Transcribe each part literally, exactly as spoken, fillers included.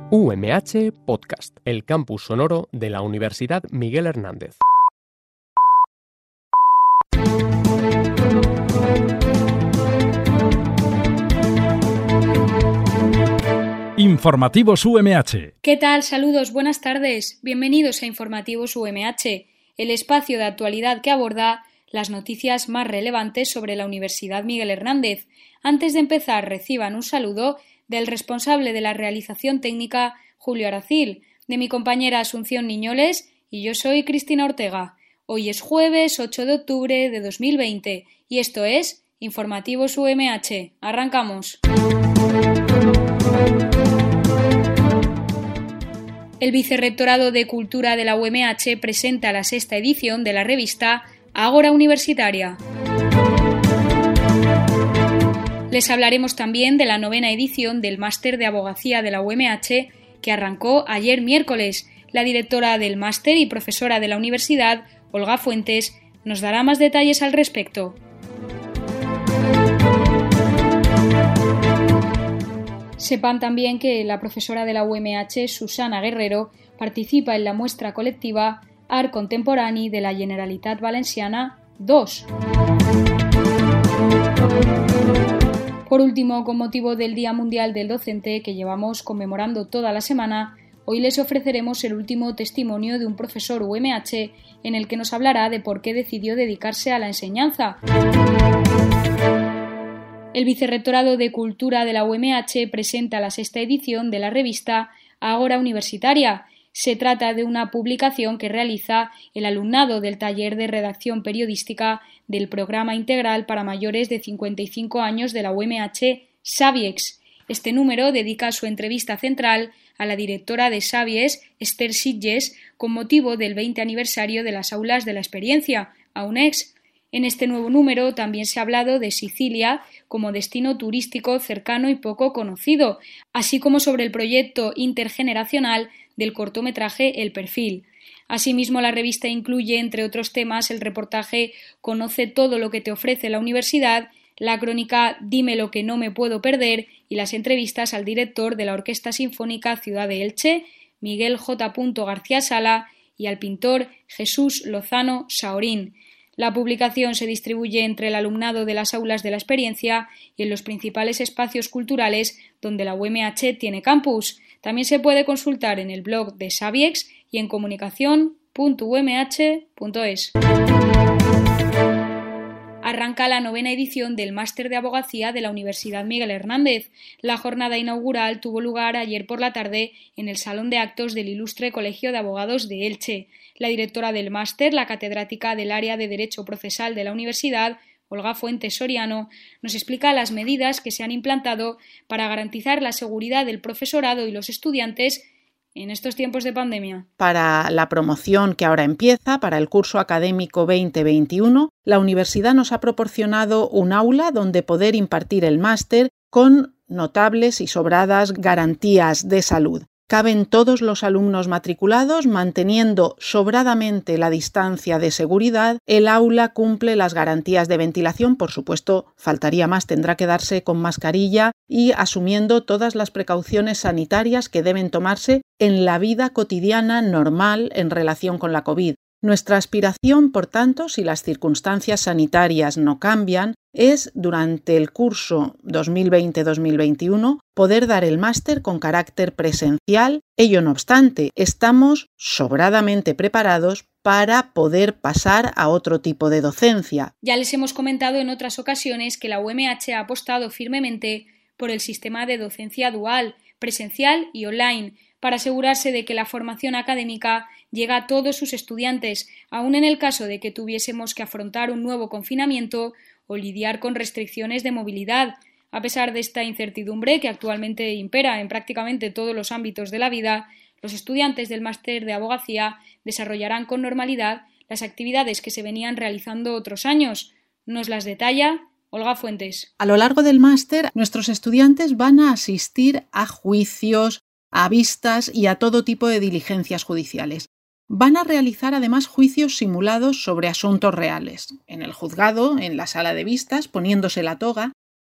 U M H Podcast, el campus sonoro de la Universidad Miguel Hernández. Informativos U M H. ¿Qué tal? Saludos, buenas tardes. Bienvenidos a Informativos U M H, el espacio de actualidad que aborda las noticias más relevantes sobre la Universidad Miguel Hernández. Antes de empezar, reciban un saludo del responsable de la realización técnica, Julio Aracil, de mi compañera Asunción Niñoles, y yo soy Cristina Ortega. Hoy es jueves ocho de octubre de dos mil veinte y esto es Informativos U M H. ¡Arrancamos! El Vicerrectorado de Cultura de la U M H presenta la sexta edición de la revista Ágora Universitaria. Les hablaremos también de la novena edición del Máster de Abogacía de la U M H que arrancó ayer miércoles. La directora del máster y profesora de la universidad, Olga Fuentes, nos dará más detalles al respecto. Sepan también que la profesora de la U M H, Susana Guerrero, participa en la muestra colectiva Art Contemporani de la Generalitat Valenciana dos. Por último, con motivo del Día Mundial del Docente que llevamos conmemorando toda la semana, hoy les ofreceremos el último testimonio de un profesor U M H en el que nos hablará de por qué decidió dedicarse a la enseñanza. El Vicerrectorado de Cultura de la U M H presenta la sexta edición de la revista Ágora Universitaria. Se trata de una publicación que realiza el alumnado del taller de redacción periodística del programa integral para mayores de cincuenta y cinco años de la U M H, Sabiex. Este número dedica su entrevista central a la directora de Sabies, Esther Sitges, con motivo del veinte aniversario de las aulas de la experiencia, AUNEX. En este nuevo número también se ha hablado de Sicilia como destino turístico cercano y poco conocido, así como sobre el proyecto intergeneracional del cortometraje El Perfil. Asimismo, la revista incluye, entre otros temas, el reportaje Conoce todo lo que te ofrece la universidad, la crónica Dime lo que no me puedo perder y las entrevistas al director de la Orquesta Sinfónica Ciudad de Elche, Miguel J. García Sala, y al pintor Jesús Lozano Saorín. La publicación se distribuye entre el alumnado de las aulas de la experiencia y en los principales espacios culturales donde la U M H tiene campus. También se puede consultar en el blog de Sabiex y en comunicación punto u m h punto es. Arranca la novena edición del Máster de Abogacía de la Universidad Miguel Hernández. La jornada inaugural tuvo lugar ayer por la tarde en el Salón de Actos del Ilustre Colegio de Abogados de Elche. La directora del máster, la catedrática del área de Derecho Procesal de la Universidad, Olga Fuentes Soriano, nos explica las medidas que se han implantado para garantizar la seguridad del profesorado y los estudiantes en estos tiempos de pandemia. Para la promoción que ahora empieza, para el curso académico veinte veintiuno, la universidad nos ha proporcionado un aula donde poder impartir el máster con notables y sobradas garantías de salud. Caben todos los alumnos matriculados manteniendo sobradamente la distancia de seguridad. El aula cumple las garantías de ventilación, por supuesto, faltaría más, tendrá que darse con mascarilla y asumiendo todas las precauciones sanitarias que deben tomarse en la vida cotidiana normal en relación con la COVID. Nuestra aspiración, por tanto, si las circunstancias sanitarias no cambian, es, durante el curso dos mil veinte dos mil veintiuno, poder dar el máster con carácter presencial. Ello no obstante, estamos sobradamente preparados para poder pasar a otro tipo de docencia. Ya les hemos comentado en otras ocasiones que la U M H ha apostado firmemente por el sistema de docencia dual, presencial y online, para asegurarse de que la formación académica llega a todos sus estudiantes, aun en el caso de que tuviésemos que afrontar un nuevo confinamiento o lidiar con restricciones de movilidad. A pesar de esta incertidumbre que actualmente impera en prácticamente todos los ámbitos de la vida, los estudiantes del máster de abogacía desarrollarán con normalidad las actividades que se venían realizando otros años. Nos las detalla Olga Fuentes. A lo largo del máster, nuestros estudiantes van a asistir a juicios, a vistas y a todo tipo de diligencias judiciales. Van a realizar además juicios simulados sobre asuntos reales, en el juzgado, en la sala de vistas, poniéndose la toga,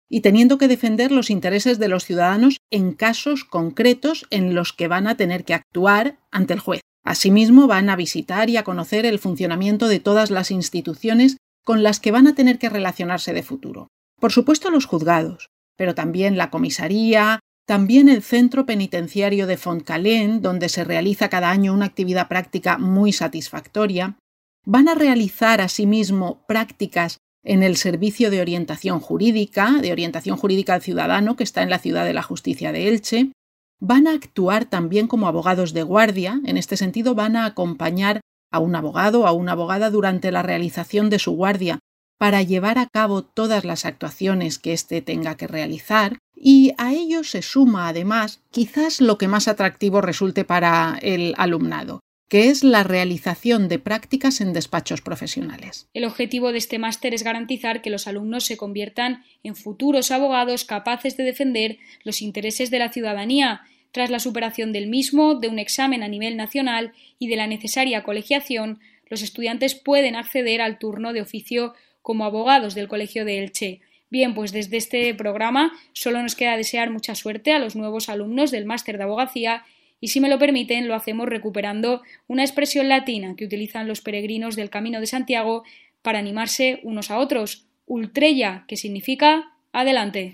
y teniendo que defender los intereses de los ciudadanos en casos concretos en los que van a tener que actuar ante el juez. Asimismo, van a visitar y a conocer el funcionamiento de todas las instituciones con las que van a tener que relacionarse de futuro. Por supuesto, los juzgados, pero también la comisaría, también el centro penitenciario de Fontcalent, donde se realiza cada año una actividad práctica muy satisfactoria. Van a realizar asimismo prácticas en el Servicio de Orientación Jurídica, de Orientación Jurídica al Ciudadano, que está en la Ciudad de la Justicia de Elche. Van a actuar también como abogados de guardia. En este sentido, van a acompañar a un abogado o a una abogada durante la realización de su guardia para llevar a cabo todas las actuaciones que éste tenga que realizar. Y a ello se suma, además, quizás lo que más atractivo resulte para el alumnado, que es la realización de prácticas en despachos profesionales. El objetivo de este máster es garantizar que los alumnos se conviertan en futuros abogados capaces de defender los intereses de la ciudadanía, tras la superación del mismo, de un examen a nivel nacional y de la necesaria colegiación. Los estudiantes pueden acceder al turno de oficio como abogados del Colegio de Elche. Bien, pues desde este programa solo nos queda desear mucha suerte a los nuevos alumnos del máster de abogacía. Y si me lo permiten, lo hacemos recuperando una expresión latina que utilizan los peregrinos del Camino de Santiago para animarse unos a otros, ultrella, que significa adelante.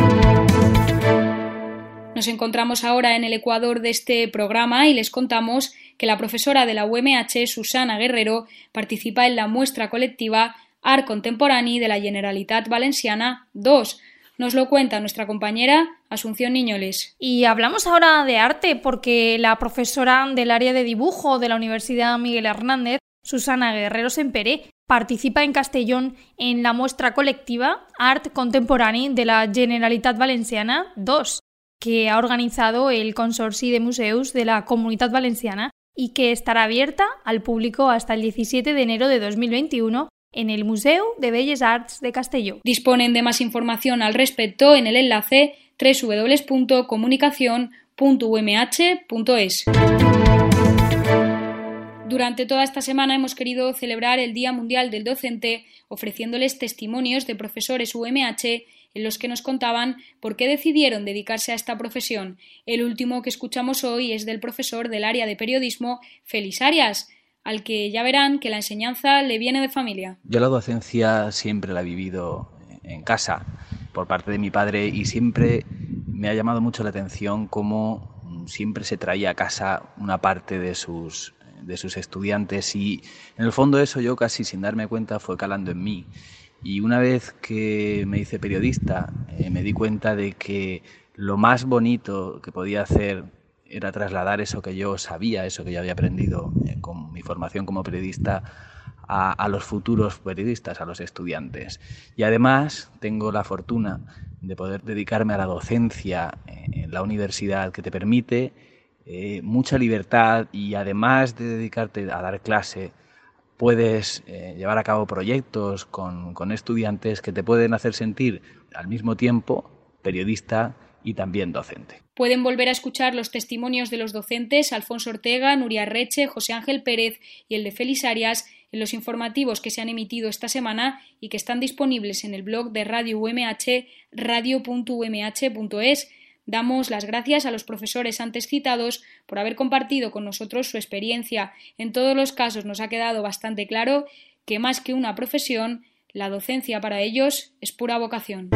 Nos encontramos ahora en el ecuador de este programa y les contamos que la profesora de la U M H, Susana Guerrero, participa en la muestra colectiva Art Contemporani de la Generalitat Valenciana dos. Nos lo cuenta nuestra compañera Asunción Niñoles. Y hablamos ahora de arte porque la profesora del área de dibujo de la Universidad Miguel Hernández, Susana Guerrero Semperé, participa en Castellón en la muestra colectiva Art Contemporani de la Generalitat Valenciana dos, que ha organizado el Consorci de Museus de la Comunitat Valenciana y que estará abierta al público hasta el diecisiete de enero de dos mil veintiuno en el Museu de Belles Arts de Castelló. Disponen de más información al respecto en el enlace doble u doble u doble u punto comunicación punto u m h punto es. Durante toda esta semana hemos querido celebrar el Día Mundial del Docente ofreciéndoles testimonios de profesores U M H en los que nos contaban por qué decidieron dedicarse a esta profesión. El último que escuchamos hoy es del profesor del área de periodismo, Félix Arias, al que ya verán que la enseñanza le viene de familia. Yo la docencia siempre la he vivido en casa por parte de mi padre y siempre me ha llamado mucho la atención cómo siempre se traía a casa una parte de sus, de sus estudiantes y en el fondo eso yo casi sin darme cuenta fue calando en mí. Y una vez que me hice periodista eh, me di cuenta de que lo más bonito que podía hacer era trasladar eso que yo sabía, eso que yo había aprendido eh, con mi formación como periodista a, a los futuros periodistas, a los estudiantes. Y además tengo la fortuna de poder dedicarme a la docencia en la universidad, que te permite eh, mucha libertad y además de dedicarte a dar clase, puedes eh, llevar a cabo proyectos con, con estudiantes que te pueden hacer sentir al mismo tiempo periodista y también docente. Pueden volver a escuchar los testimonios de los docentes Alfonso Ortega, Nuria Reche, José Ángel Pérez y el de Félix Arias en los informativos que se han emitido esta semana y que están disponibles en el blog de Radio U M H, radio punto u m h punto es. Damos las gracias a los profesores antes citados por haber compartido con nosotros su experiencia. En todos los casos nos ha quedado bastante claro que más que una profesión, la docencia para ellos es pura vocación.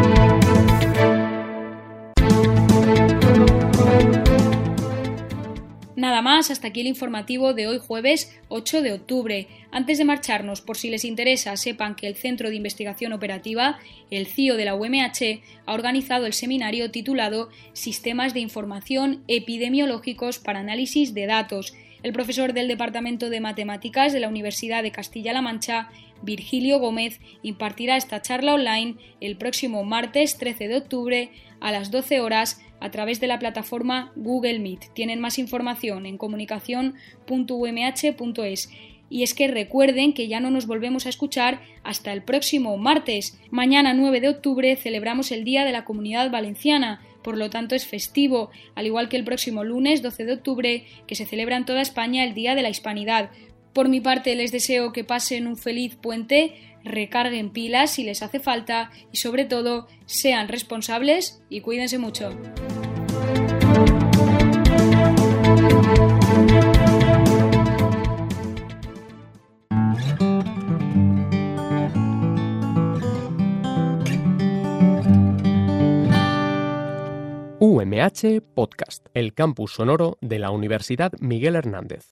Nada más, hasta aquí el informativo de hoy jueves ocho de octubre. Antes de marcharnos, por si les interesa, sepan que el Centro de Investigación Operativa, el C I O de la U M H, ha organizado el seminario titulado Sistemas de Información Epidemiológicos para Análisis de Datos. El profesor del Departamento de Matemáticas de la Universidad de Castilla-La Mancha, Virgilio Gómez, impartirá esta charla online el próximo martes trece de octubre a las doce horas a través de la plataforma Google Meet. Tienen más información en comunicación punto u m h punto es. Y es que recuerden que ya no nos volvemos a escuchar hasta el próximo martes. Mañana nueve de octubre celebramos el Día de la Comunidad Valenciana, por lo tanto es festivo, al igual que el próximo lunes doce de octubre, que se celebra en toda España el Día de la Hispanidad. Por mi parte les deseo que pasen un feliz puente, recarguen pilas si les hace falta y sobre todo sean responsables y cuídense mucho. U M H Podcast, el campus sonoro de la Universidad Miguel Hernández.